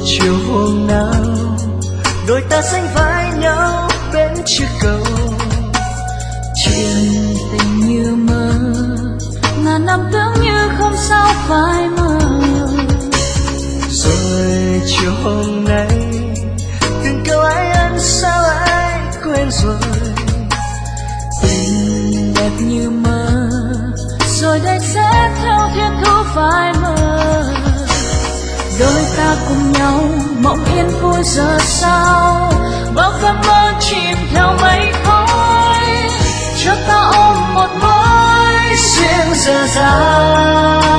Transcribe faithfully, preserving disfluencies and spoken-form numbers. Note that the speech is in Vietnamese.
chiều hôm nào đôi ta sánh vai nhau bên chiếc cầu. Chuyện tình như mơ, ngàn năm tưởng như không sao phải mơ. Rồi chiều hôm nay từng câu ai ân sao ai quên rồi. Tình đẹp như mơ, rồi đây sẽ theo thiên thu phai mờ. Đôi ta cùng nhau mộng yên vui giờ sao, bao cơn mơ chìm theo mây khói, cho ta ôm một mối duyên dở dang.